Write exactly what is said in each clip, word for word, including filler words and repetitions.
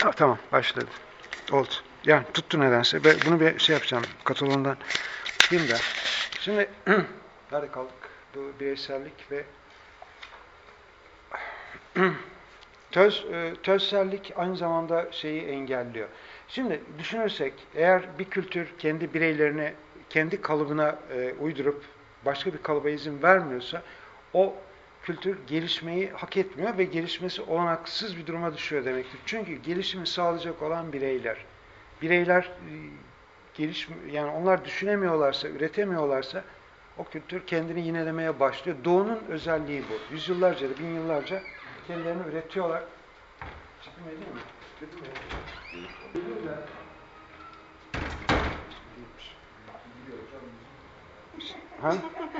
Tamam, başladı. Oldu. Yani tuttu nedense. Ben bunu bir şey yapacağım. Katalon'dan okuyayım da. Şimdi nerede kaldık? Bu bireysellik ve töz, tözsellik aynı zamanda şeyi engelliyor. Şimdi düşünürsek eğer bir kültür kendi bireylerini kendi kalıbına e, uydurup başka bir kalıba izin vermiyorsa o kültür gelişmeyi hak etmiyor ve gelişmesi olanaksız bir duruma düşüyor demektir. Çünkü gelişimi sağlayacak olan bireyler, bireyler e, geliş yani onlar düşünemiyorlarsa, üretemiyorlarsa o kültür kendini yinelemeye başlıyor. Doğunun özelliği bu. Yüzyıllarca da, bin yıllarca kendilerini üretiyorlar. Çıkım edeyim mi? Dedim mi? Ha?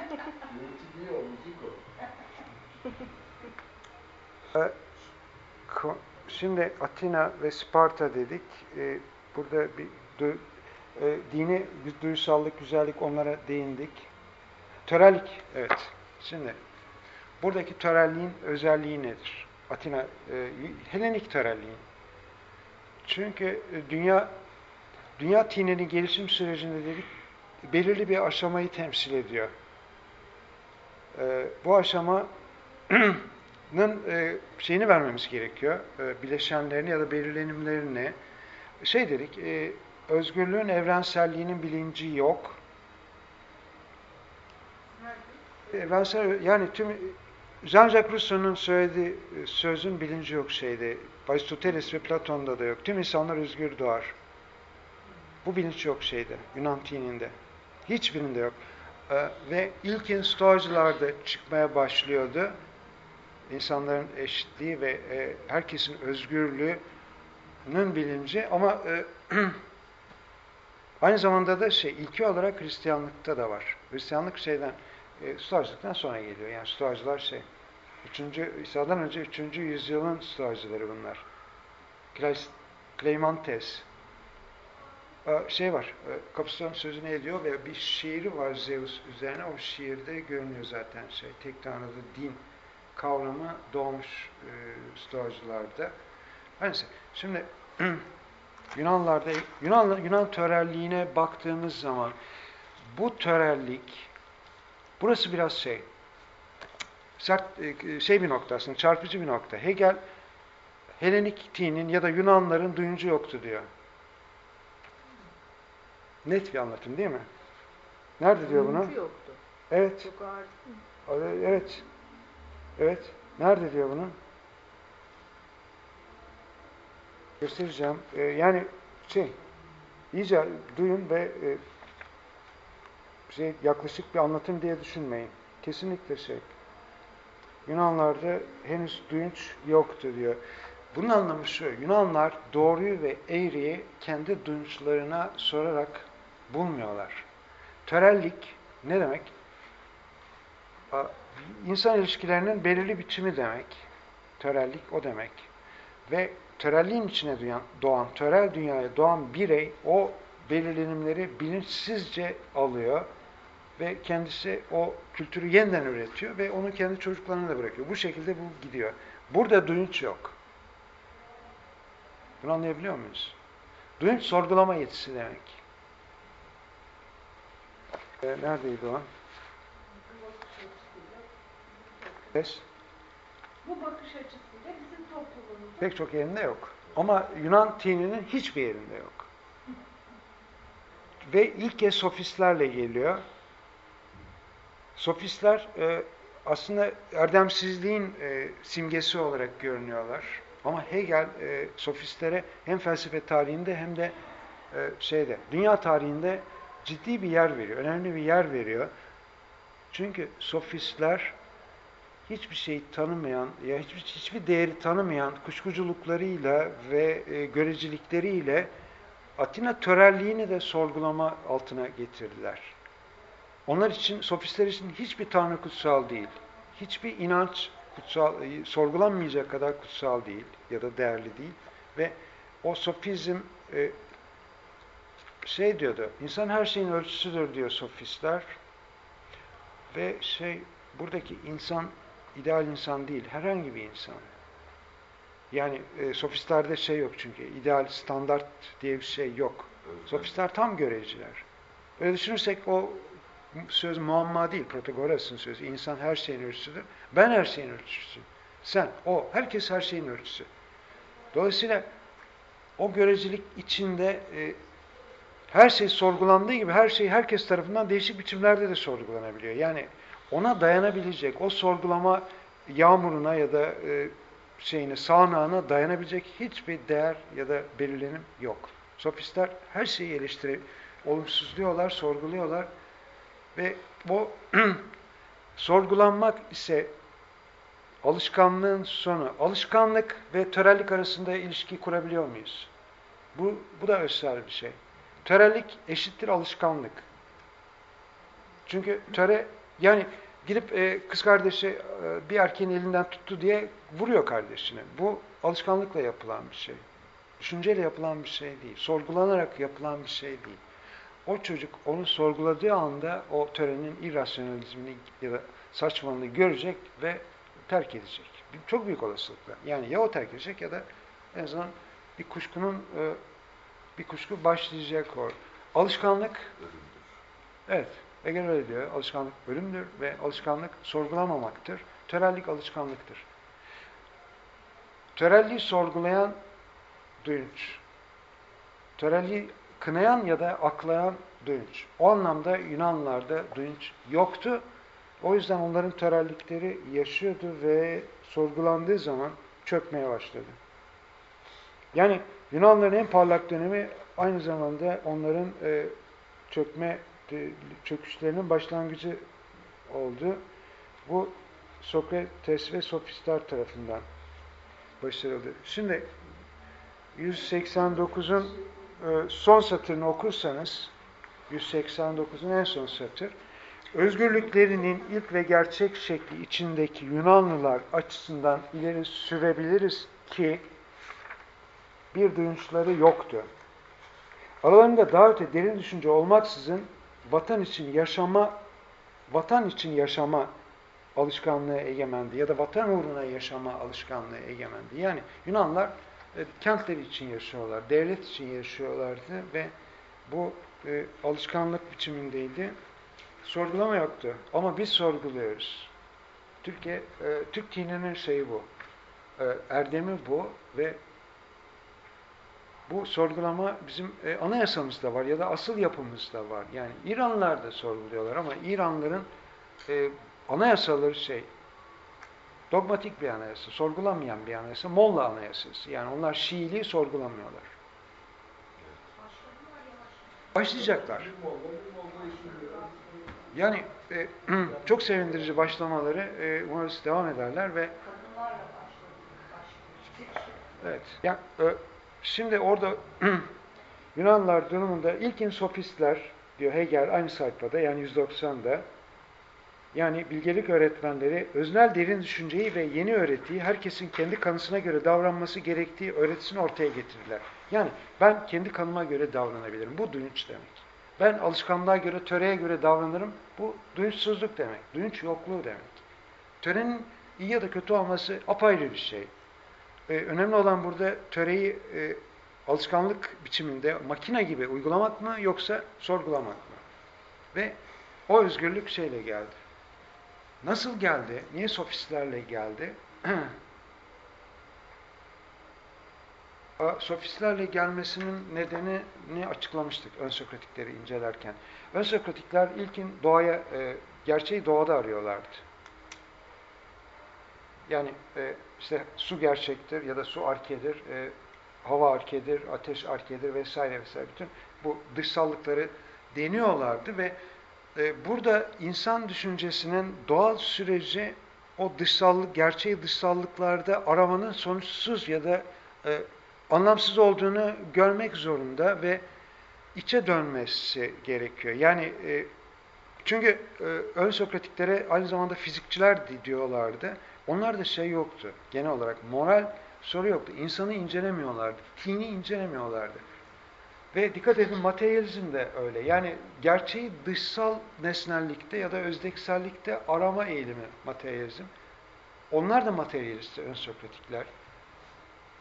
Şimdi Atina ve Sparta dedik. Burada bir dini, duyusallık, güzellik onlara değindik. Törellik, evet. Şimdi buradaki törelliğin özelliği nedir? Atina, Helenik törelliğin. Çünkü dünya dünya dininin gelişim sürecinde dedik belirli bir aşamayı temsil ediyor. Bu aşamanın şeyini vermemiz gerekiyor. Bileşenlerini ya da belirlenimlerini. Şey dedik, özgürlüğün evrenselliğinin bilinci yok. Evrensel, yani tüm Jean-Jacques Rousseau'nun söylediği sözün bilinci yok şeyde. Aristoteles ve Platon'da da yok. Tüm insanlar özgür doğar. Bu bilinç yok şeyde, Yunan dininde. Hiçbirinde yok. Ee, ve ilkin Stoacılarda çıkmaya başlıyordu. İnsanların eşitliği ve e, herkesin özgürlüğünün bilinci ama e, aynı zamanda da şey ilki olarak Hristiyanlıkta da var. Hristiyanlık şeyden e, Stoacılıktan sonra geliyor. Yani Stoacılar şey üçüncü İsa'dan önce üçüncü yüzyılın Stoacıları bunlar. Cleimantes şey var, Kapıston sözünü ediyor ve bir şiiri var Zeus üzerine. O şiirde görünüyor zaten şey, tek tanrılı din kavramı doğmuş e, Stoacılarda. Neyse, şimdi Yunanlarda, Yunan, Yunan törelliğine baktığımız zaman bu törellik, burası biraz şey, sert, şey bir nokta aslında, çarpıcı bir nokta. Hegel, Helenik dinin ya da Yunanların duyuncu yoktu diyor. Net bir anlatım değil mi? Nerede diyor bunu? Yoktu. Evet. Çok ağır. Evet. Evet. Nerede diyor bunu? Göstereceğim. Ee, yani şey, iyice duyun ve e, şey yaklaşık bir anlatım diye düşünmeyin. Kesinlikle şey. Yunanlarda henüz duyunç yoktu diyor. Bunun anlamı şu, Yunanlar doğruyu ve eğriyi kendi duyunçlarına sorarak bulmuyorlar. Törellik ne demek? İnsan ilişkilerinin belirli biçimi demek. Törellik o demek. Ve törelliğin içine duyan, doğan, törel dünyaya doğan birey o belirlenimleri bilinçsizce alıyor ve kendisi o kültürü yeniden üretiyor ve onu kendi çocuklarına da bırakıyor. Bu şekilde bu gidiyor. Burada duyunç yok. Bunu anlayabiliyor muyuz? Duyunç sorgulama yetisi demek. E, neredeydi o? Ses. Bu bakış açısıyla bizim toplumumuzda Pek çok yerinde yok. Ama Yunan dininin hiçbir yerinde yok. Ve ilk kez sofistlerle geliyor. Sofistler e, aslında erdemsizliğin e, simgesi olarak görünüyorlar. Ama Hegel e, sofistlere hem felsefe tarihinde hem de e, şeyde dünya tarihinde ciddi bir yer veriyor. Önemli bir yer veriyor. Çünkü sofistler hiçbir şeyi tanımayan, ya hiçbir, hiçbir değeri tanımayan kuşkuculuklarıyla ve e, görecelikleriyle Atina törelliğini de sorgulama altına getirdiler. Onlar için, sofistler için hiçbir tanrı kutsal değil. Hiçbir inanç kutsal, e, sorgulanmayacak kadar kutsal değil ya da değerli değil. Ve o sofizm e, şey diyordu, insan her şeyin ölçüsüdür diyor sofistler. Ve şey, buradaki insan ideal insan değil, herhangi bir insan. Yani e, sofistlerde şey yok çünkü. İdeal, standart diye bir şey yok. Sofistler tam göreciler. Böyle düşünürsek o söz muamma değil, Protagoras'ın sözü. İnsan her şeyin ölçüsüdür. Ben her şeyin ölçüsüyüm. Sen, o, herkes her şeyin ölçüsü. Dolayısıyla o görecilik içinde e, her şey sorgulandığı gibi her şey herkes tarafından değişik biçimlerde de sorgulanabiliyor. Yani ona dayanabilecek, o sorgulama yağmuruna ya da e, şeyine, sağanağına dayanabilecek hiçbir değer ya da belirlenim yok. Sofistler her şeyi eleştirip olumsuzluyorlar, sorguluyorlar ve bu sorgulanmak ise alışkanlığın sonu. Alışkanlık ve törellik arasında ilişki kurabiliyor muyuz? Bu, bu da özsel bir şey. Törellik eşittir alışkanlık. Çünkü töre, yani gidip e, kız kardeşi e, bir erkeğin elinden tuttu diye vuruyor kardeşini. Bu alışkanlıkla yapılan bir şey. Düşünceyle yapılan bir şey değil. Sorgulanarak yapılan bir şey değil. O çocuk onu sorguladığı anda o törenin irrasyonalizmini ya da saçmalığını görecek ve terk edecek. Çok büyük olasılıkla. Yani ya o terk edecek ya da en azından bir kuşkunun e, bir kuşku başlayacak or. Alışkanlık, evet, Hegel öyle diyor. Alışkanlık bölümdür ve alışkanlık sorgulamamaktır. Törellik alışkanlıktır. Törelliği sorgulayan duyunç. Törelliği kınayan ya da aklayan duyunç. O anlamda Yunanlılarda duyunç yoktu. O yüzden onların törellikleri yaşıyordu ve sorgulandığı zaman çökmeye başladı. Yani Yunanlıların en parlak dönemi aynı zamanda onların e, çökme çöküşlerinin başlangıcı oldu. Bu Sokrates ve sofistler tarafından başarıldı. Şimdi yüz seksen dokuzun e, son satırını okursanız, yüz seksen dokuzun en son satır, özgürlüklerinin ilk ve gerçek şekli içindeki Yunanlılar açısından ileri sürebiliriz ki bir duyunçları yoktu. Aralarında daha öte derin düşünce olmaksızın vatan için yaşama, vatan için yaşama alışkanlığı egemendi ya da vatan uğruna yaşama alışkanlığı egemendi. Yani Yunanlar e, kentleri için yaşıyorlar, devlet için yaşıyorlardı ve bu e, alışkanlık biçimindeydi. Sorgulama yoktu ama biz sorguluyoruz. Türkiye, e, Türk dininin şeyi bu, e, erdemi bu ve bu sorgulama bizim e, anayasamızda var ya da asıl yapımızda var. Yani İranlılar da sorguluyorlar ama İranlıların e, anayasaları şey, dogmatik bir anayasa, sorgulamayan bir anayasa, Molla anayasası. Yani onlar Şiiliği sorgulamıyorlar. Başlayacaklar. Yani e, çok sevindirici başlamaları e, umarız devam ederler ve evet. Yani, e, şimdi orada Yunanlılar durumunda ilkin sofistler diyor Hegel aynı sayfada yani yüz doksanda yani bilgelik öğretmenleri öznel derin düşünceyi ve yeni öğretiyi herkesin kendi kanısına göre davranması gerektiği öğretisini ortaya getirirler. Yani ben kendi kanıma göre davranabilirim. Bu duyunç demek. Ben alışkanlığa göre, töreye göre davranırım. Bu duyunçsuzluk demek. Duyunç yokluğu demek. Törenin iyi ya da kötü olması apayrı bir şey. Ee, önemli olan burada töreyi e, alışkanlık biçiminde makine gibi uygulamak mı yoksa sorgulamak mı? Ve o özgürlük şeyle geldi. Nasıl geldi? Niye sofistlerle geldi? Sofistlerle gelmesinin nedenini açıklamıştık ön Sokratikleri incelerken. Ön Sokratikler ilkin doğaya, e, gerçeği doğada arıyorlardı. Yani e, işte su gerçektir ya da su arkedir, e, hava arkedir, ateş arkedir vesaire vesaire. Bütün bu dışsallıkları deniyorlardı ve e, burada insan düşüncesinin doğal süreci o dışsallık, gerçeği dışsallıklarda aramanın sonuçsuz ya da e, anlamsız olduğunu görmek zorunda ve içe dönmesi gerekiyor. Yani e, çünkü e, ön Sokratiklere aynı zamanda fizikçiler diyorlardı. Onlar da şey yoktu. Genel olarak moral soru yoktu. İnsanı incelemiyorlardı. Tini incelemiyorlardı. Ve dikkat edin materyalizm de öyle. Yani gerçeği dışsal nesnellikte ya da özdeksellikte arama eğilimi materyalizm. Onlar da materyalist ön Sokratikler.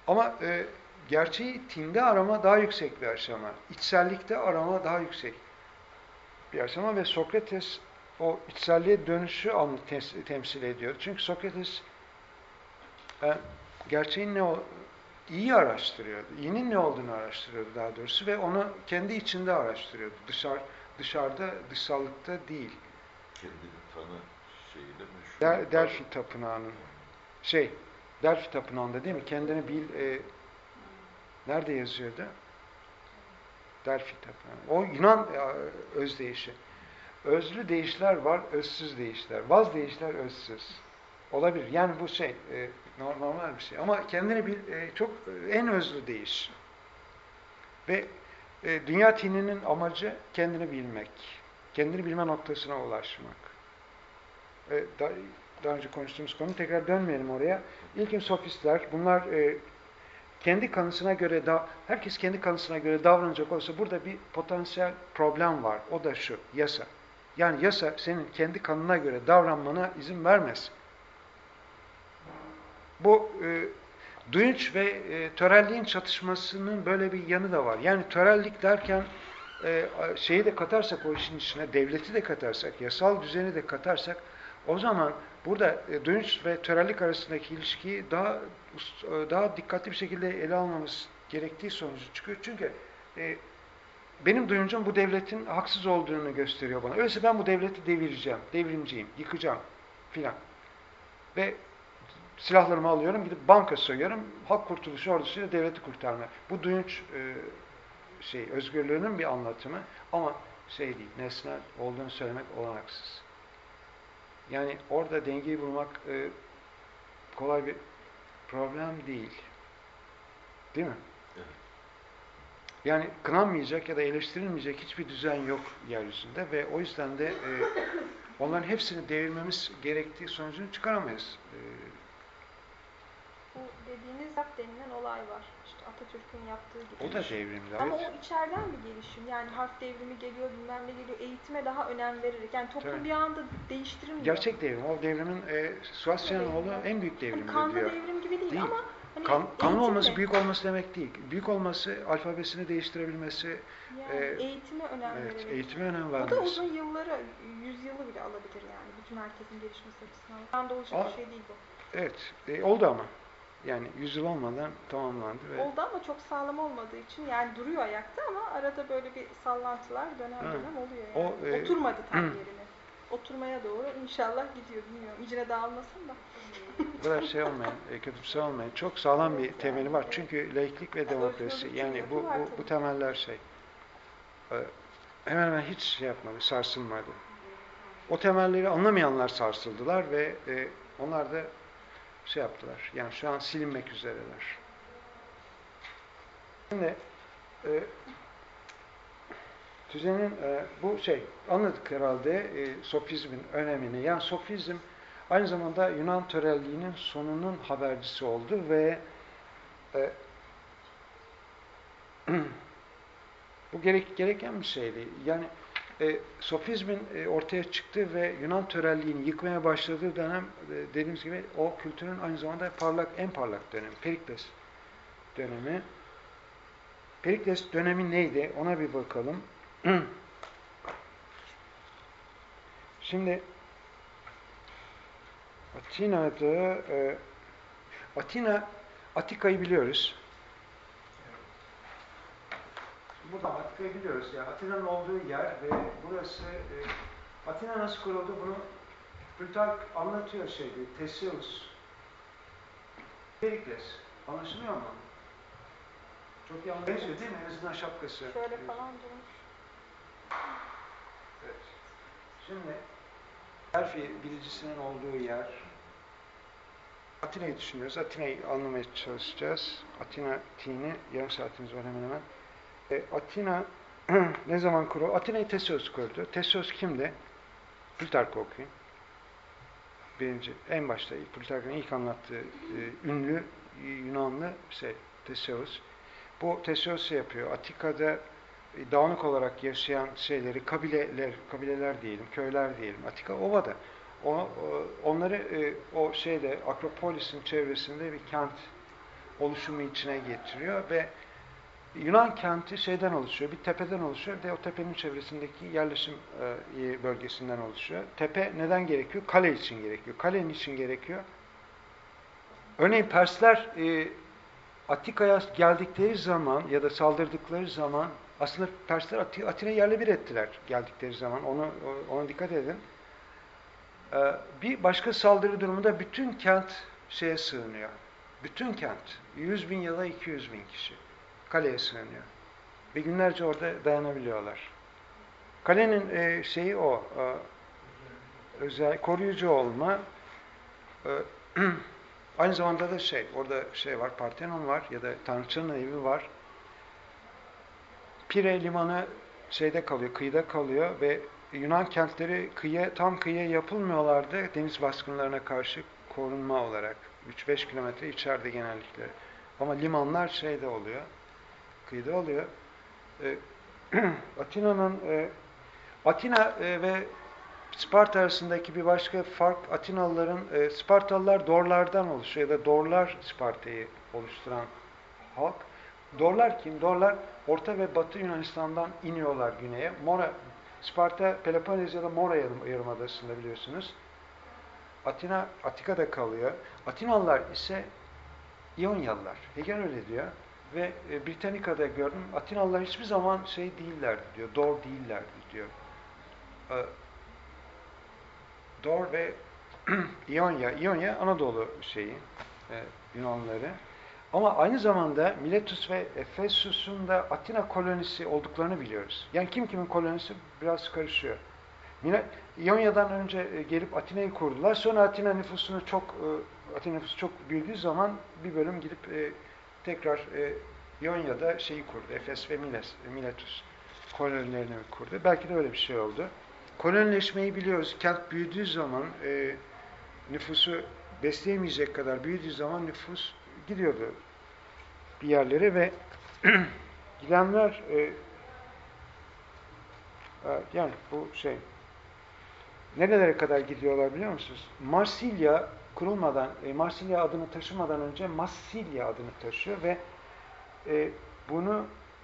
Ama e, gerçeği tinde arama daha yüksek bir aşama. İçsellikte arama daha yüksek bir aşama ve Sokrates o içselliğe dönüşü anı tes- temsil ediyor. Çünkü Sokrates e, gerçeğin ne o iyi araştırıyordu. İyinin ne olduğunu araştırıyordu daha doğrusu ve onu kendi içinde araştırıyordu. Dışarı dışarıda, dışsallıkta değil. Kendini tanı şeyiyle meşhur. Der, Delphi Tapınağı'nın şey, Delphi Tapınağı'nda değil mi? Kendini bil, e, nerede yazıyordu? Delphi Tapınağı. O Yunan e, özdeyişi. Özlü deyişler var, özsüz deyişler. Vaz deyişler özsüz. Olabilir. Yani bu şey, e, normal bir şey. Ama kendini bil, e, çok e, en özlü deyiş. Ve e, dünya tininin amacı kendini bilmek. Kendini bilme noktasına ulaşmak. E, da, daha önce konuştuğumuz konu, tekrar dönmeyelim oraya. İlkin sofistler, bunlar e, kendi kanısına göre, da, herkes kendi kanısına göre davranacak olsa burada bir potansiyel problem var. O da şu, yasa. Yani yasa senin kendi kanına göre davranmana izin vermez. Bu e, duyunç ve e, törelliğin çatışmasının böyle bir yanı da var. Yani törellik derken e, şeyi de katarsak o işin içine, devleti de katarsak, yasal düzeni de katarsak, o zaman burada e, duyunç ve törellik arasındaki ilişkiyi daha e, daha dikkatli bir şekilde ele almamız gerektiği sonucu çıkıyor. Çünkü e, benim duyuncum bu devletin haksız olduğunu gösteriyor bana. Öyleyse ben bu devleti devireceğim, devrimciyim, yıkacağım filan. Ve silahlarımı alıyorum, gidip banka soyuyorum, Halk Kurtuluşu Ordusu'yla devleti kurtarma. Bu duyunç e, şey, özgürlüğünün bir anlatımı ama şey değil, nesnel olduğunu söylemek olanaksız. Yani orada dengeyi bulmak e, kolay bir problem değil. Değil mi? Evet. Yani kınanmayacak ya da eleştirilmeyecek hiçbir düzen yok yeryüzünde ve o yüzden de e, onların hepsini devirmemiz gerektiği sonucunu çıkaramayız. E, Bu dediğiniz harf denilen olay var. İşte Atatürk'ün yaptığı gibi. o da devrimdi. Ama Evet. o içeriden bir gelişim. Yani harf devrimi geliyor, bilmem ne geliyor. Eğitime daha önem vererek. Yani toplum Tabii. bir anda değiştirilmiyor. Gerçek devrim. O devrimin e, Suasyanoğlu en büyük Hani devrimdir kanlı diyor. devrim gibi değil, Değil. ama hani Kan, kanlı olması eğitimle, büyük olması demek değil. Büyük olması alfabesini değiştirebilmesi, yani e, eğitime önem evet, vererek. eğitime önem Bu da vermesi. uzun yılları, yüzyılı bile alabilir yani. Bütün herkesin gelişmesi açısından. Bir anda olacak Aa, bir şey değil bu. Evet. E, oldu ama. Yani yüzyıl olmadan tamamlandı ve Oldu ama çok sağlam olmadığı için yani duruyor ayakta ama arada böyle bir sallantılar dönem Hı. dönem oluyor yani. O, e, Oturmadı tam yerine. Oturmaya doğru inşallah gidiyor, bilmiyorum. İçine dağılmasın da. bu kadar şey olmayın, e, kötümser olmayın. Çok sağlam bir temeli var. Çünkü laiklik ve demokrasi, yani bu, bu, bu temeller şey, e, hemen hemen hiç şey yapmadı, sarsılmadı. O temelleri anlamayanlar sarsıldılar ve e, onlar da şey yaptılar. Yani şu an silinmek üzereler. Şimdi e, düzenin e, bu şey anladık herhalde e, sofizmin önemini. Yani sofizm aynı zamanda Yunan törelliğinin sonunun habercisi oldu ve e, bu gerek, gereken bir şeydi. Yani e, sofizmin e, ortaya çıktığı ve Yunan törelliğini yıkmaya başladığı dönem e, dediğimiz gibi o kültürün aynı zamanda parlak en parlak dönemi. Perikles dönemi. Perikles dönemi neydi? Ona bir bakalım. Şimdi Atina'da e, Atina, Atika'yı biliyoruz. Burada Atika'yı biliyoruz. Yani Atina'nın olduğu yer ve burası e, Atina nasıl kuruldu bunu Plutark anlatıyor şeydi. Theseus. Perikles. Anlaşılıyor mu? Çok iyi anlaşılıyor Evet. değil mi? En azından şapkası. Şöyle falan durmuş. Evet. Şimdi Delphi bilicisinin olduğu yer. Atina'yı düşünüyoruz. Atina'yı anlamaya çalışacağız. Atina T'ni yarım saatimiz var hemen hemen. E, Atina ne zaman kuruldu? Atina'yı Theseus kurdu. Theseus kimdi? Plutark'ı okuyun. Birinci, en başta Plutark'ın ilk anlattığı e, ünlü Yunanlı şey, Theseus. Bu Theseus şey yapıyor. Atika'da e, dağınık olarak yaşayan şeyleri, kabileler, kabileler diyelim, köyler diyelim. Atika ovada. O, o, onları e, o şeyde Akropolis'in çevresinde bir kent oluşumu içine getiriyor ve Yunan kenti şeyden oluşuyor, bir tepeden oluşuyor ve o tepenin çevresindeki yerleşim e, bölgesinden oluşuyor. Tepe neden gerekiyor? Kale için gerekiyor. Kale için gerekiyor? Örneğin Persler e, Atika'ya geldikleri zaman ya da saldırdıkları zaman aslında Persler Atina yerle bir ettiler geldikleri zaman. Onu ona dikkat edin. Ee, bir başka saldırı durumunda bütün kent şeye sığınıyor. Bütün kent. yüz bin ya da iki yüz bin kişi kaleye sığınıyor. Ve günlerce orada dayanabiliyorlar. Kalenin e, şeyi o. E, özel koruyucu olma. E, aynı zamanda da şey, orada şey var, Parthenon var ya da Tanrıçanın evi var. Pire limanı şeyde kalıyor, kıyıda kalıyor ve Yunan kentleri kıyıya, tam kıyıya yapılmıyorlardı deniz baskınlarına karşı korunma olarak. üç beş kilometre içeride genellikle. Ama limanlar şeyde oluyor, kıyıda oluyor. E, Atina'nın e, Atina e, ve Sparta arasındaki bir başka fark, Atinalıların, e, Spartalılar Dorlardan oluşuyor ya da Dorlar Sparta'yı oluşturan halk. Dorlar kim? Dorlar Orta ve Batı Yunanistan'dan iniyorlar güneye. Mora, Sparta, Peloponnes ya da Mora Yarımadası'nda biliyorsunuz. Atina, Atika'da kalıyor. Atinalılar ise İonyalılar. Hegel öyle diyor. Ve e, Britannica'da gördüm. Atinalılar hiçbir zaman şey değillerdi diyor. Dor değillerdi diyor. E, Dor ve İonya. İonya Anadolu şeyi, e, Yunanlıları. Ama aynı zamanda Miletus ve Efesus'un da Atina kolonisi olduklarını biliyoruz. Yani kim kimin kolonisi biraz karışıyor. Yine İonya'dan önce gelip Atina'yı kurdular. Sonra Atina nüfusunu çok Atina nüfusu çok büyüdüğü zaman bir bölüm gidip tekrar İonya'da şeyi kurdu. Efes ve Miles, Miletus kolonilerini kurdu. Belki de öyle bir şey oldu. Kolonileşmeyi biliyoruz. Kent büyüdüğü zaman nüfusu besleyemeyecek kadar büyüdüğü zaman nüfus gidiyordu bir yerlere ve gidenler e, yani bu şey nerelere kadar gidiyorlar biliyor musunuz? Marsilya kurulmadan, e, Marsilya adını taşımadan önce Massilya adını taşıyor ve e, bunu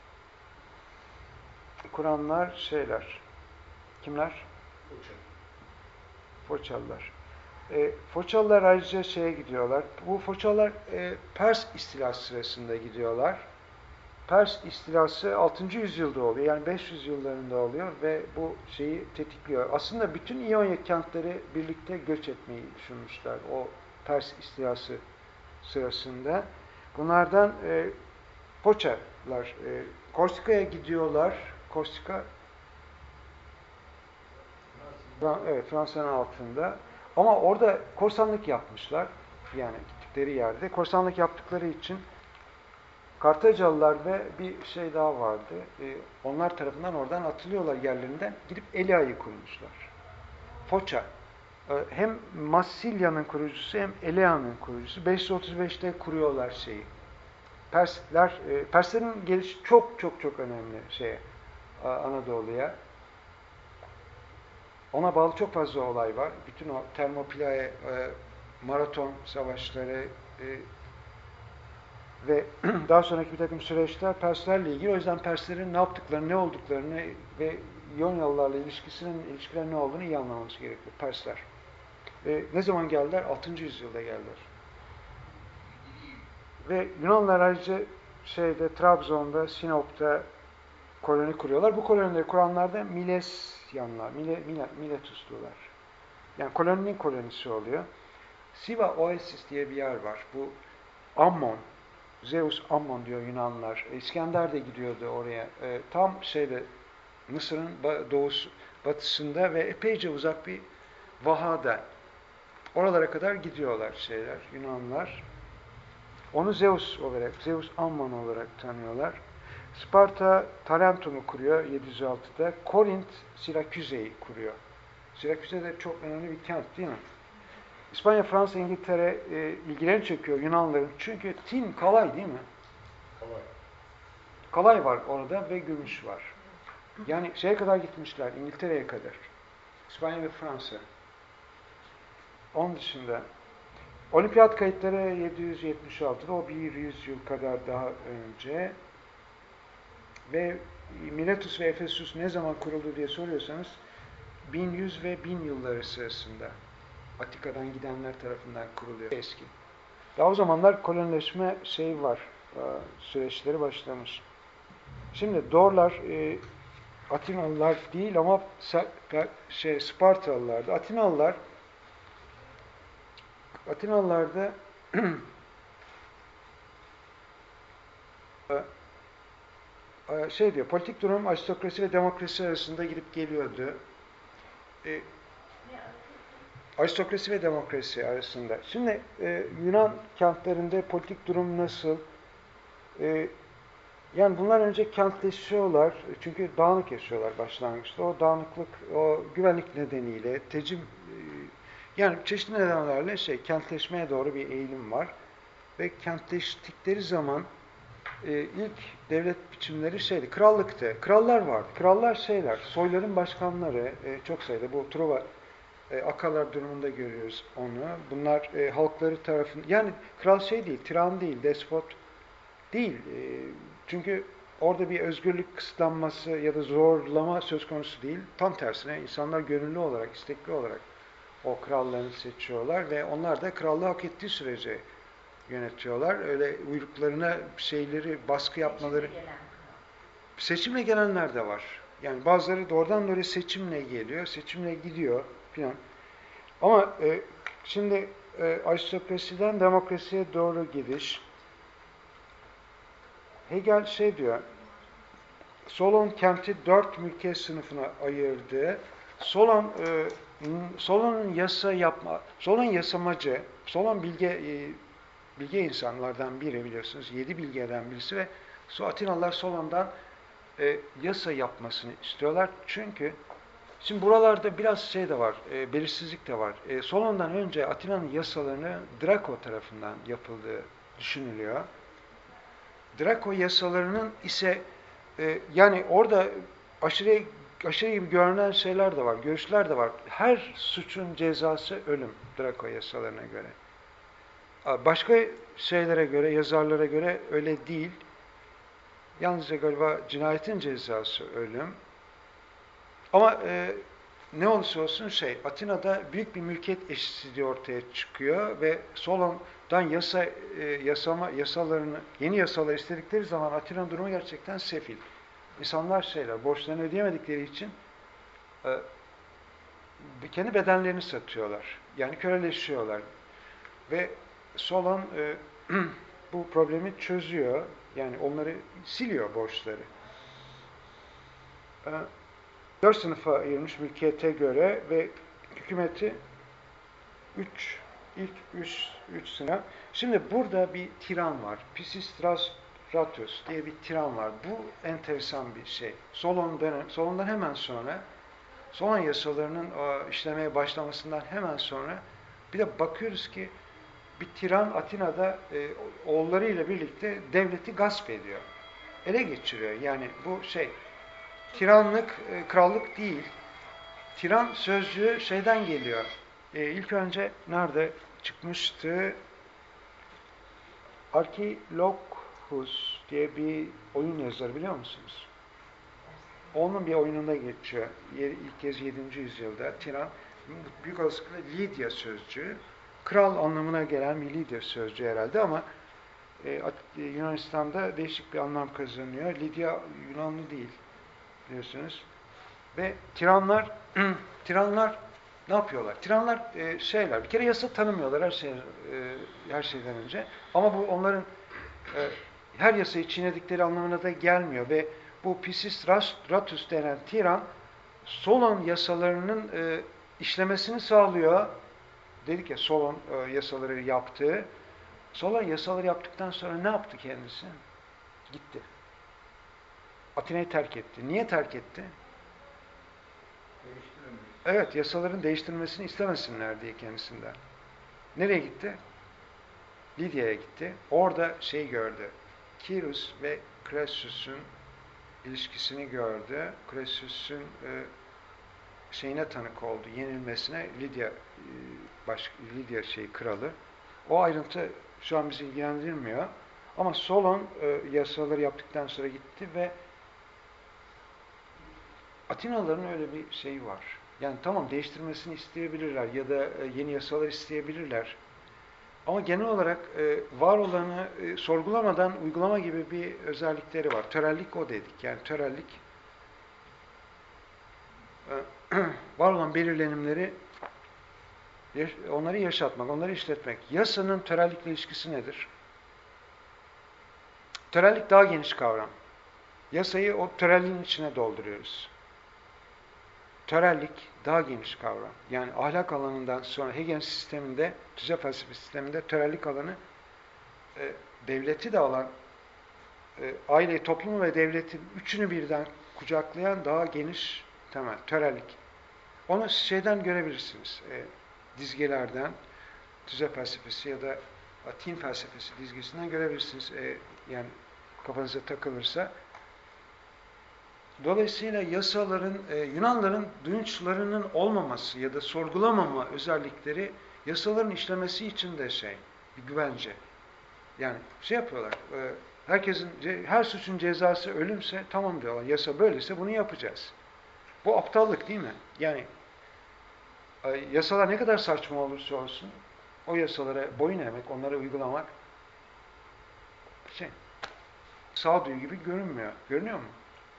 kuranlar şeyler, kimler? Foçalılar. E, Foçalılar ayrıca şeye gidiyorlar. Bu Foçalılar e, Pers istilası sırasında gidiyorlar. Pers istilası altıncı yüzyılda oluyor. Yani beş yüz yıllarında oluyor ve bu şeyi tetikliyor. Aslında bütün İonya kentleri birlikte göç etmeyi düşünmüşler o Pers istilası sırasında. Bunlardan e, Foçalılar e, Korsika'ya gidiyorlar. Korsika evet, Fransa'nın altında. Ama orada korsanlık yapmışlar. Yani gittikleri yerde. Korsanlık yaptıkları için Kartacalılar ve bir şey daha vardı. Ee, onlar tarafından oradan atılıyorlar yerlerinden. Gidip Elia'yı kurmuşlar. Foça. Ee, hem Massilya'nın kurucusu hem Elia'nın kurucusu. beş yüz otuz beşte kuruyorlar şeyi. Persler, e, Perslerin gelişi çok çok çok önemli şeye, Anadolu'ya. Ona bağlı çok fazla olay var. Bütün o Termopila'ya, e, maraton savaşları e, ve daha sonraki bir takım süreçler Perslerle ilgili. O yüzden Perslerin ne yaptıklarını, ne olduklarını ve Yonyalılarla ilişkisinin ilişkiler ne olduğunu iyi anlamamız gerekiyor. Persler. E, ne zaman geldiler? altıncı yüzyılda geldiler. Ve Yunanlar ayrıca şeyde Trabzon'da, Sinop'ta koloni kuruyorlar. Bu kolonileri kuranlar da Milesyanlar, Mile, Mile, Miletuslular. Yani koloninin kolonisi oluyor. Siva Oasis diye bir yer var. Bu Ammon, Zeus Ammon diyor Yunanlar. İskender de gidiyordu oraya. E, tam şeyde Mısır'ın doğusu, batısında ve epeyce uzak bir vahada. Oralara kadar gidiyorlar şeyler, Yunanlar. Onu Zeus olarak, Zeus Ammon olarak tanıyorlar. Sparta Tarentum'u kuruyor yedi yüz altıda. Korint Siraküze'yi kuruyor. Siraküze de çok önemli bir kent değil mi? İspanya, Fransa, İngiltere e, ilgilerini çekiyor Yunanların. Çünkü tin kalay değil mi? Kalay. Kalay var orada ve gümüş var. Yani şeye kadar gitmişler, İngiltere'ye kadar. İspanya ve Fransa. Onun dışında Olimpiyat kayıtları yedi yüz yetmiş altıda, o bir yüz yıl kadar daha önce. Ve Miletus ve Efesus ne zaman kuruldu diye soruyorsanız bin yüz ve bin yılları sırasında Atika'dan gidenler tarafından kuruluyor. Eski. Daha o zamanlar kolonileşme şey var, süreçleri başlamış. Şimdi Dorlar e, Atinalılar değil ama şey Spartalılardı. Atinalılar Atinalılarda şey diyor, politik durum aristokrasi ve demokrasi arasında gidip geliyordu. E, aristokrasi ve demokrasi arasında. Şimdi e, Yunan kentlerinde politik durum nasıl? E, yani bunlar önce kentleşiyorlar. Çünkü dağınık yaşıyorlar başlangıçta. O dağınıklık, o güvenlik nedeniyle, tecim, e, yani çeşitli nedenlerle şey, kentleşmeye doğru bir eğilim var. Ve kentleştikleri zaman e, ilk devlet biçimleri şeydi, krallıktı. Krallar vardı. Krallar şeyler, soyların başkanları, e, çok sayıda, bu Truva e, Akalar durumunda görüyoruz onu. Bunlar e, halkları tarafından, yani kral şey değil, tiran değil, despot değil. E, çünkü orada bir özgürlük kısıtlanması ya da zorlama söz konusu değil. Tam tersine insanlar gönüllü olarak, istekli olarak o krallarını seçiyorlar ve onlar da krallığı hak ettiği sürece yönetiyorlar. Öyle uyruklarına şeyleri, baskı yapmaları. Seçimle gelenler de var. Yani bazıları doğrudan doğruya seçimle geliyor, seçimle gidiyor filan. Ama e, şimdi e, aristokrasiden demokrasiye doğru gidiş. Hegel şey diyor, Solon kenti dört mülkiyet sınıfına ayırdı. Solon, e, Solon'un yasa yapma, Solon yasamacı, Solon bilge e, bilge insanlardan biri biliyorsunuz, yedi bilgeden birisi ve Atinalılar Solon'dan e, yasa yapmasını istiyorlar. Çünkü şimdi buralarda biraz şey de var, e, belirsizlik de var. E, Solon'dan önce Atina'nın yasalarını Draco tarafından yapıldığı düşünülüyor. Draco yasalarının ise e, yani orada aşırı aşırı gibi görünen şeyler de var, görüşler de var. Her suçun cezası ölüm Draco yasalarına göre. Başka şeylere göre, yazarlara göre öyle değil. Yalnızca galiba cinayetin cezası ölüm. Ama e, ne olursa olsun şey, Atina'da büyük bir mülkiyet eşitsizliği ortaya çıkıyor ve Solon'dan yasa, e, yasama, yasalarını, yeni yasalar istedikleri zaman Atina'nın durumu gerçekten sefil. İnsanlar şeyler, borçlarını ödeyemedikleri için e, kendi bedenlerini satıyorlar. Yani köleleşiyorlar. Ve Solon e, bu problemi çözüyor. Yani onları siliyor, borçları. E, dört sınıfa ayırmış mülkiyete göre ve hükümeti üç, ilk üç, üç sınıf. Şimdi burada bir tiran var. Pisistratus diye bir tiran var. Bu enteresan bir şey. Solon dönem, Solon'dan hemen sonra, Solon yasalarının o, işlemeye başlamasından hemen sonra bir de bakıyoruz ki bir tiran Atina'da e, oğullarıyla birlikte devleti gasp ediyor. Ele geçiriyor. Yani bu şey, tiranlık, e, krallık değil. Tiran sözcüğü şeyden geliyor. E, ilk önce nerede çıkmıştı? Archilochus diye bir oyun yazarı biliyor musunuz? Onun bir oyununda geçiyor. İlk kez yedinci yüzyılda tiran, büyük olasılıkla Lidya sözcüğü. Kral anlamına gelen bir Lidya sözcüğü herhalde ama e, Yunanistan'da değişik bir anlam kazanıyor. Lidya Yunanlı değil biliyorsunuz. Ve tiranlar tiranlar ne yapıyorlar? Tiranlar e, şeyler, bir kere yasa tanımıyorlar her şey e, her şeyden önce. Ama bu onların e, her yasayı çiğnedikleri anlamına da gelmiyor ve bu Pisistratus denen tiran Solon yasalarının e, işlemesini sağlıyor. Dedik ya Solon e, yasaları yaptı. Solon yasaları yaptıktan sonra ne yaptı kendisi? Gitti. Atina'yı terk etti. Niye terk etti? Evet, yasaların değiştirilmesini istemesinler diye kendisinden. Nereye gitti? Lidya'ya gitti. Orada şey gördü. Kirus ve Crassus'un ilişkisini gördü. Crassus'un e, şeyine tanık oldu, yenilmesine. Lidya e, baş, Lidya şey kralı O ayrıntı şu an bizi ilgilendirmiyor. Ama Solon e, yasaları yaptıktan sonra gitti ve Atinalıların öyle bir şeyi var. Yani tamam değiştirmesini isteyebilirler ya da e, yeni yasalar isteyebilirler. Ama genel olarak e, var olanı e, sorgulamadan uygulama gibi bir özellikleri var. Törellik o dedik. Yani törellik e, var olan belirlenimleri onları yaşatmak, onları işletmek. Yasanın törellikle ilişkisi nedir? Törellik daha geniş kavram. Yasayı o törelliğin içine dolduruyoruz. Törellik daha geniş kavram. Yani ahlak alanından sonra Hegel sisteminde, tüze felsefe sisteminde törellik alanı e, devleti de alan, e, aileyi, toplumu ve devletin üçünü birden kucaklayan daha geniş temel, törellik. Onu şeyden görebilirsiniz. E, dizgelerden, tüze felsefesi ya da Atin felsefesi dizgesinden görebilirsiniz. E, yani kafanıza takılırsa. Dolayısıyla yasaların, e, Yunanların duyunçlarının olmaması ya da sorgulamama özellikleri yasaların işlemesi için de şey, bir güvence. Yani şey yapıyorlar, e, herkesin, her suçun cezası ölümse tamam diyorlar, yasa böyleyse bunu yapacağız. Bu aptallık değil mi? Yani e, yasalar ne kadar saçma olursa olsun, o yasalara boyun eğmek, onları uygulamak şey, sağduyu gibi görünmüyor. Görünüyor mu?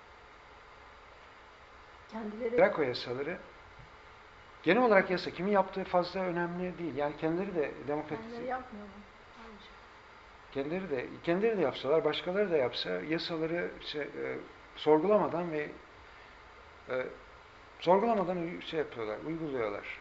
Kendileri... Bırak o yasaları. Genel olarak yasa kimin yaptığı fazla önemli değil. Yani kendileri de demokratik. Kendileri yapmıyor mu? Hayır. Kendileri de kendileri de yapsalar, başkaları da yapsa yasaları şey, e, sorgulamadan ve e, sorgulamadan şey yapıyorlar, uyguluyorlar.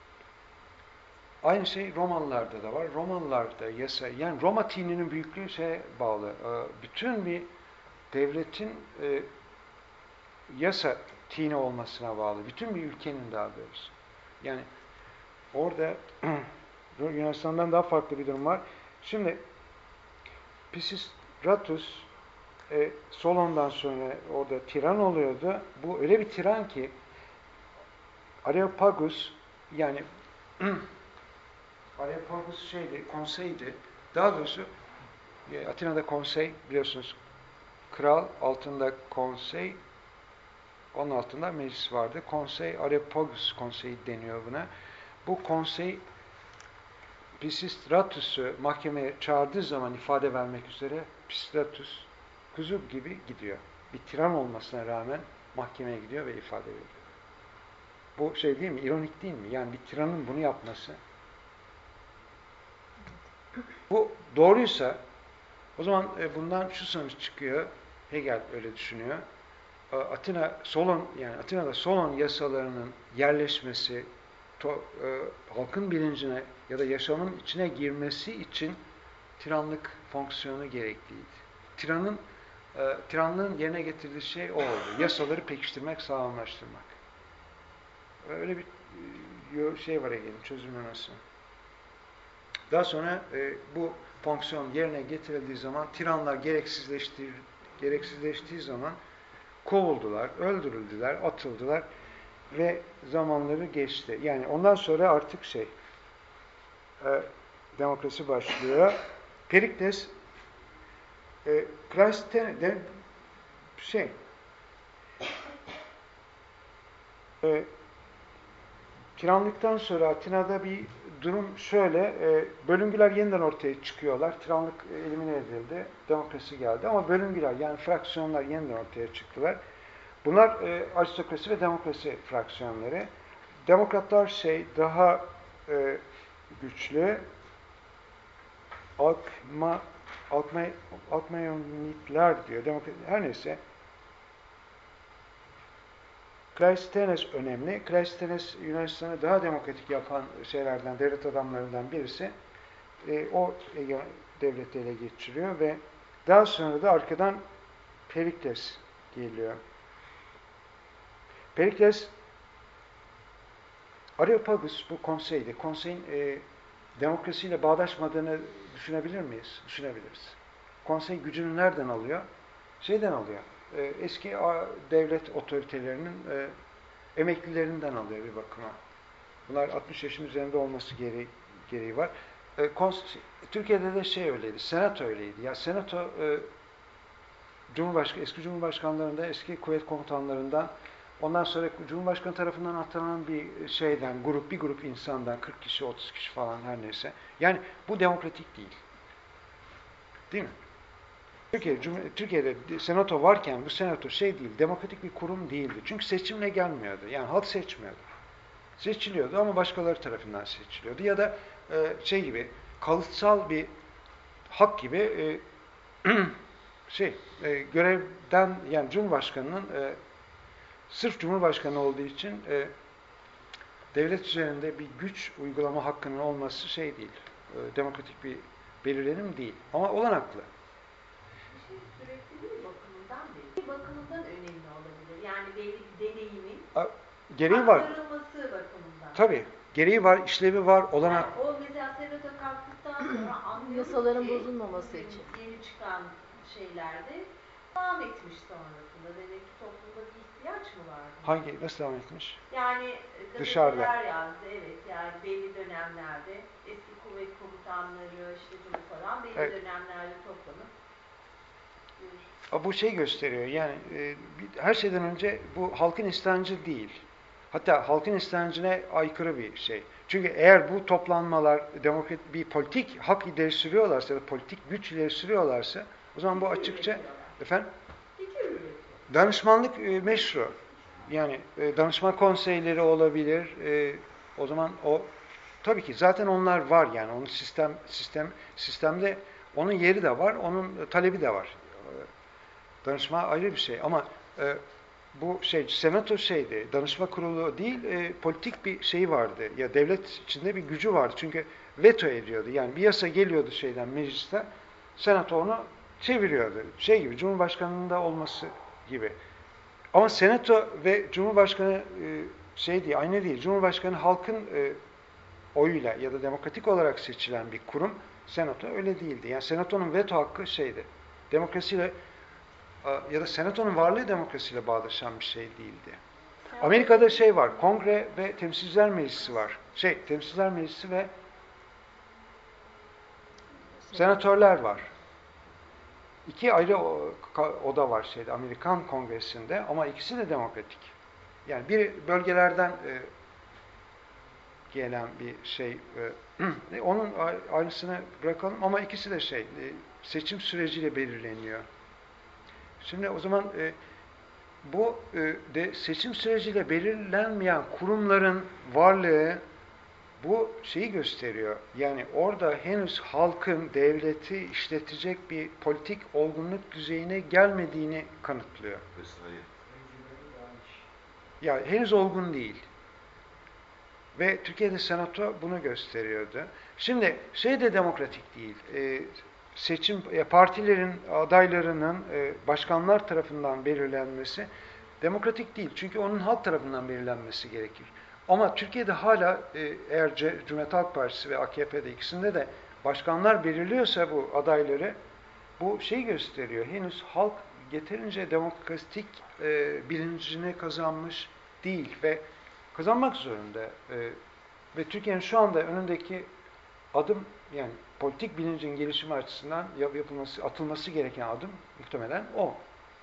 Aynı şey Romalılarda da var. Romalılarda yasa, yani Roma tininin büyüklüğü şeye bağlı. E, bütün bir devletin e, yasa tini olmasına bağlı. Bütün bir ülkenin daha doğrusu. Yani orada Yunanistan'dan daha farklı bir durum var. Şimdi Pisistratus e, Solon'dan sonra orada tiran oluyordu. Bu öyle bir tiran ki Areopagus yani Areopagus şeydi, konseydi. Daha doğrusu e, Atina'da konsey biliyorsunuz kral altında konsey onun altında meclis vardı. Konsey Areopagus konseyi deniyor buna. Bu konsey Pisistratus'u mahkemeye çağırdığı zaman ifade vermek üzere Pisistratus kuzu gibi gidiyor. Bir tiran olmasına rağmen mahkemeye gidiyor ve ifade veriyor. Bu şey değil mi? İronik değil mi? Yani bir tiranın bunu yapması. Bu doğruysa o zaman bundan şu sonuç çıkıyor. Hegel öyle düşünüyor. Atina Solon yani Atina'da Solon yasalarının yerleşmesi, to, e, halkın bilincine ya da yaşamın içine girmesi için tiranlık fonksiyonu gerekliydi. Tiranın e, tiranlığın yerine getirdiği şey o oldu. Yasaları pekiştirmek, sağlamlaştırmak. Öyle bir e, şey var Hegel'in çözümlemesi. Daha sonra e, bu fonksiyon yerine getirildiği zaman tiranlar gereksizleştiği, gereksizleştiği zaman kovuldular, öldürüldüler, atıldılar ve zamanları geçti. Yani ondan sonra artık şey, e, demokrasi başlıyor. Perikles, e, Christen, şey, e, tiranlıktan sonra Atina'da bir durum şöyle, e, bölüngüler yeniden ortaya çıkıyorlar. Tiranlık elimine edildi, demokrasi geldi ama bölüngüler yani fraksiyonlar yeniden ortaya çıktılar. Bunlar e, aristokrasi ve demokrasi fraksiyonları. Demokratlar şey daha e, güçlü, Alkma, Alkma, Alkmaeonitler diyor. Demokrat, her neyse. Kleisthenes önemli. Kleisthenes Yunanistan'ı daha demokratik yapan şeylerden, devlet adamlarından birisi. E, o e, devleti ele geçiriyor ve daha sonra da arkadan Perikles geliyor. Perikles Areopagus bu konseydi. Konseyin e, demokrasiyle bağdaşmadığını düşünebilir miyiz? Düşünebiliriz. Konsey gücünü nereden alıyor? Şeyden alıyor. E, eski a, devlet otoritelerinin e, emeklilerinden alıyor bir bakıma. Bunlar altmış yaşın üzerinde olması gereği, gereği var. e, kons- Türkiye'de de şey öyleydi, senato öyleydi. Ya senato e, Cumhurbaşkanı, eski Cumhurbaşkanlarından, eski kuvvet komutanlarından, ondan sonra Cumhurbaşkanı tarafından atanan bir şeyden, grup, bir grup insandan, kırk kişi, otuz kişi falan her neyse. Yani bu demokratik değil. Değil mi? Türkiye, Türkiye'de senato varken bu senato şey değil, demokratik bir kurum değildi. Çünkü seçimle gelmiyordu. Yani halk seçmiyordu. Seçiliyordu ama başkaları tarafından seçiliyordu. Ya da e, şey gibi, kalıtsal bir hak gibi e, şey, e, görevden, yani Cumhurbaşkanı'nın e, sırf Cumhurbaşkanı olduğu için e, devlet üzerinde bir güç uygulama hakkının olması şey değil, e, demokratik bir belirlenim değil. Ama olanaklı. Şey, sürekliliği bakımından değil. Bir bakımından önemli olabilir. Yani belli bir deneyimin A, gereği var. aktarılması bakımından. Tabii. Gereği var, işlevi var, olanak. Yani o mesela senato kalktıktan sonra anlıyoruz Yasaların ki bozulmaması için. yeni çıkan şeylerde devam etmiş sonrasında. Demek ki toplumda bir ihtiyaç mı var? Hangi, nasıl devam etmiş? Yani Dışarıda. gazeteler yazdı, evet. Yani belli dönemlerde eski kuvvet komutanları, işte bunu falan belli Evet. dönemlerde toplanıp A, bu şey gösteriyor, yani e, bir- her şeyden önce bu halkın istencı değil. Hatta halkın istencine aykırı bir şey. Çünkü eğer bu toplanmalar demokrat bir politik hak ileri sürüyorlarsa, politik güç ileri sürüyorlarsa, o zaman bu açıkça, efendim, fikir üretiyor. danışmanlık e, meşru. Yani e, danışma konseyleri olabilir. E, o zaman o tabii ki zaten onlar var, yani onun sistem sistem sistemde onun yeri de var, onun talebi de var. E, danışma ayrı bir şey ama e, bu şey senato şeydi, danışma kurulu değil, e, politik bir şey vardı. Ya devlet içinde bir gücü vardı. Çünkü veto ediyordu. Yani bir yasa geliyordu şeyden, mecliste, senato onu çeviriyordu. Şey gibi, Cumhurbaşkanlığında olması gibi. Ama senato ve Cumhurbaşkanı e, şey değil, aynı değil. Cumhurbaşkanı halkın e, oyuyla ya da demokratik olarak seçilen bir kurum. Senato öyle değildi. Yani senatonun veto hakkı şeydi. Demokrasiyle e, ya da senatonun varlığı demokrasiyle bağdaşan bir şey değildi. Amerika'da şey var, Kongre ve Temsilciler Meclisi var. Şey, Temsilciler Meclisi ve senatörler var. İki ayrı oda var şeyde, Amerikan Kongresi'nde ama ikisi de demokratik. Yani bir bölgelerden e, gelen bir şey, e, onun aynısını bırakalım ama ikisi de şey, e, seçim süreciyle belirleniyor. Şimdi o zaman e, bu e, de seçim süreciyle belirlenmeyen kurumların varlığı bu şeyi gösteriyor. Yani orada henüz halkın devleti işletecek bir politik olgunluk düzeyine gelmediğini kanıtlıyor. Vesayet. Yani henüz olgun değil. Ve Türkiye'de senato bunu gösteriyordu. Şimdi şey de demokratik değil. E, seçim e, partilerin adaylarının e, başkanlar tarafından belirlenmesi demokratik değil. Çünkü onun halk tarafından belirlenmesi gerekir. Ama Türkiye'de hala e, eğer C Cumhuriyet Halk Partisi ve A K P'de ikisinde de başkanlar belirliyorsa bu adayları, bu şey gösteriyor. Henüz halk yeterince demokratik e, bilincini kazanmış değil ve kazanmak zorunda. E, ve Türkiye'nin şu anda önündeki adım, yani politik bilincin gelişimi açısından yapılması, atılması gereken adım muhtemelen o.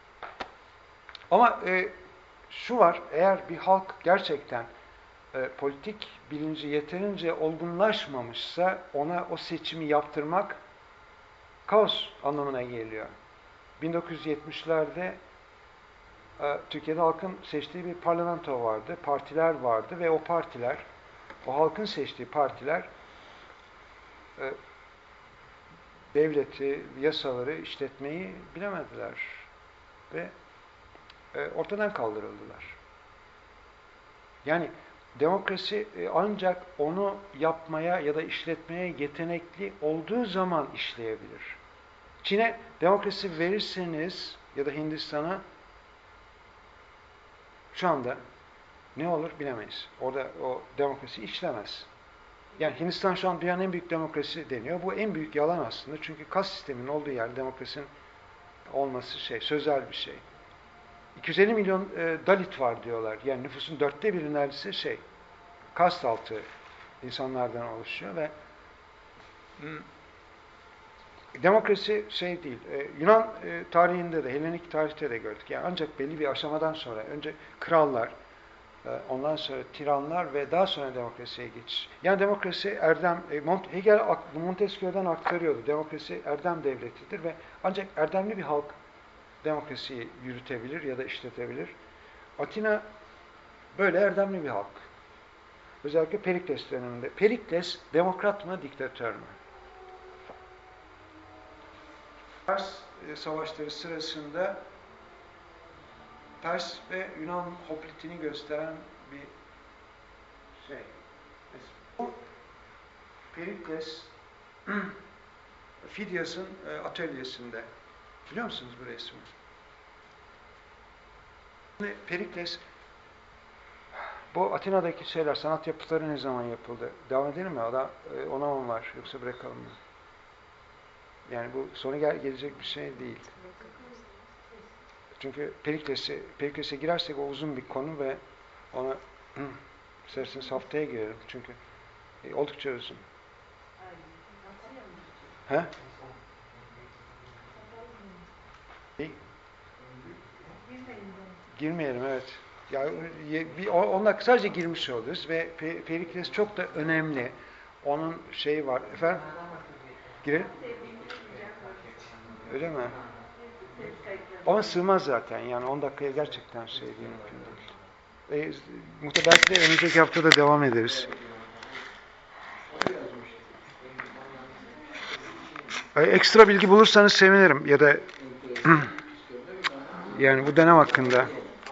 Ama e, şu var, eğer bir halk gerçekten e, politik bilinci yeterince olgunlaşmamışsa ona o seçimi yaptırmak kaos anlamına geliyor. bin dokuz yüz yetmişlerde e, Türkiye'de halkın seçtiği bir parlamento vardı, partiler vardı ve o partiler, o halkın seçtiği partiler e, devleti, yasaları işletmeyi bilemediler ve e, ortadan kaldırıldılar. Yani demokrasi e, ancak onu yapmaya ya da işletmeye yetenekli olduğu zaman işleyebilir. Çin'e demokrasi verirseniz ya da Hindistan'a şu anda ne olur bilemeyiz. Orada o demokrasi işlemez. Yani Hindistan şu an dünyanın en büyük demokrasi deniyor. Bu en büyük yalan aslında. Çünkü kas sisteminin olduğu yerde demokrasinin olması şey, sözel bir şey. iki yüz elli milyon e, Dalit var diyorlar. Yani nüfusun dörtte biri neredeyse şey, kast altı insanlardan oluşuyor ve Demokrasi şey değil. E, Yunan e, tarihinde de, Helenik tarihte de gördük. Yani ancak belli bir aşamadan sonra, önce krallar, e, ondan sonra tiranlar ve daha sonra demokrasiye geçiş. Yani demokrasi erdem, e, Mont Hegel Montesquieu'dan aktarıyordu. Demokrasi erdem devletidir ve ancak erdemli bir halk demokrasiyi yürütebilir ya da işletebilir. Atina böyle erdemli bir halk. Özellikle Perikles döneminde. Perikles demokrat mı, diktatör mü? Pers savaşları sırasında Pers ve Yunan hoplitini gösteren bir şey. Bu Perikles Fidias'ın atölyesinde. Biliyor musunuz bu resmi? Perikles bu Atina'daki şeyler, sanat yapıtları ne zaman yapıldı? Devam edelim mi? O da ona mı var? Yoksa bırakalım mı? Yani bu sonu gel gelecek bir şey değil. Çünkü Perikles'e Perikles'e girersek o uzun bir konu ve ona isterseniz haftaya girelim. Çünkü e, oldukça uzun. He? Girmeyelim, evet. Ya bir on dakika sadece girmiş oluruz ve Perikles çok da önemli. Onun şeyi var. Efendim? Girelim. Öyle mi? Ona sığmaz zaten. Yani on dakikaya gerçekten şey değil, mümkün değil. E, muhtemelen belki de önümüzdeki haftada devam ederiz. E, ekstra bilgi bulursanız sevinirim. Ya da yani bu dönem hakkında.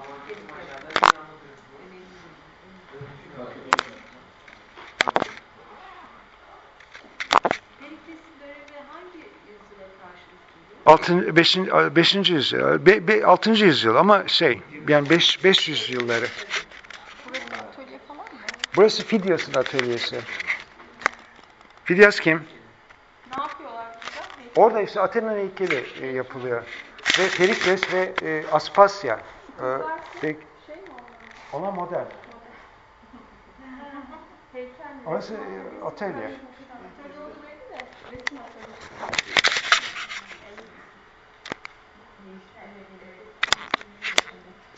Altın, beşinci, beşinci yüzyıl, be, be, altıncı yüzyıl ama şey, yani beş, beş yüz yılları. Burası atölye falan mı? Burası Fidias'ın atölyesi. Fidias kim? Ne yapıyorlar burada? Ne? Orada işte Athena heykeli e, yapılıyor. Ve Perikles ve e, Aspasya. E, ve, Şey mi onlar? ona model. Heykel mi? Orası e, atölye. Atölye olduğu belli de resim atölyesi.